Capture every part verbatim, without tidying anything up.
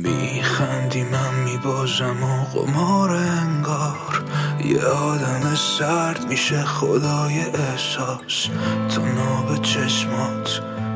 میخندی من میبازم و قمار انگار یه آدم سرد میشه خدای احساس. تو ناب چشمات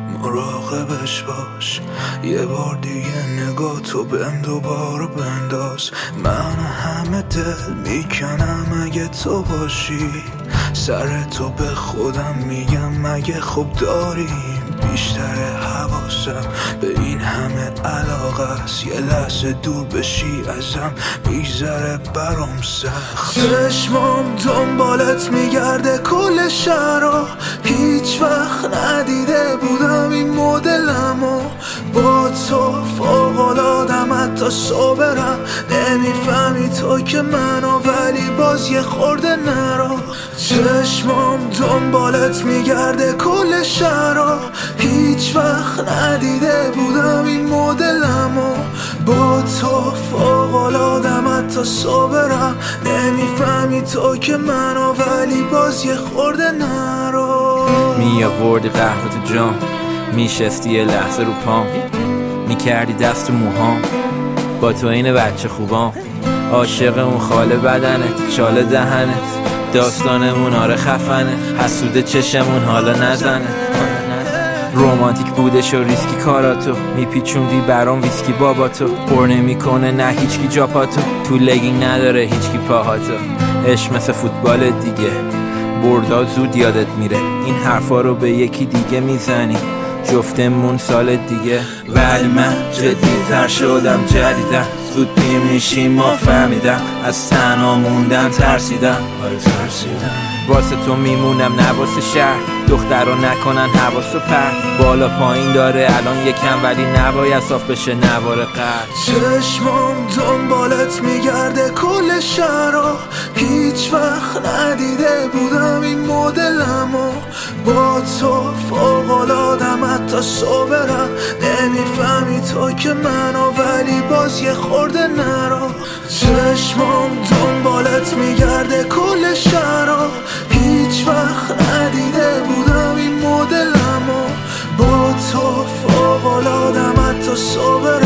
مراقبش باش، یه بار دیگه نگاه تو بهم دوباره بنداز. من همه دل میکنم اگه تو باشی، سر تو به خودم میگم مگه خوب داریم. بیشتر حواسم به این همه علاقه است، یه لحظه دور بشی ازم میذاره برام سخت. چشمام دنبالت میگرده کل شهرها، هیچ وقت ندیده بودم این مدلمو. با تو فوق‌العاده‌ام حتی صبرم، نمیفهمی تو که منو ولی باز یه خورده نرو. چشمام دنبالت میگرده کل شهرها، هیچ وقت ندیده بودم این مدلمو. با تو فوق‌العاده‌ام حتی صبرم، نمیفهمی تو که منو ولی باز یه خورده نرو. می آوردی قهوه تو جام، میشستی یه لحظه رو پام، میکردی دست و موهام، با تو این بچه خوبام. عاشق اون خاله بدنت، چاله دهنت، داستانمون آره خفنه، حسوده چشمون حالا نزنه. رومانتیک بودش و ریسکی کاراتو، میپیچوندی برام ویسکی باباتو. پر نمیکنه نه هیچکی جاپاتو، تو لگینگ نداره هیچکی پاهاتو. عشق مثل فوتبال دیگه، بردا زود یادت میره. این حرفا رو به یکی دیگه میزنی، جفتمون سال دیگه. ولی من جدی‌تر شدم جدیدم، زود پیر میشیم ما فهمیدم، از تنها موندن ترسیدم. آره ترسیدم، واسه تو میمونم نه واسه شهر، دخترا نکنن حواسو پرت. بالا پایین داره الان یکم ولی نباید صاف بشه نوار قرد. چشمام دنبالت میگرده کل شهرها، هیچ وقت ندیده بودم این مدلمو. با تو فوق‌العاده‌ام حتی صبرم، نمیفهمی تو که منو ولی باز یه خورده نرو. چشمام دنبالت میگرده کل شهرها، هیچ وقت ندیده بودم این مدلمو. با تو فوق‌العاده‌ام حتی صبرم،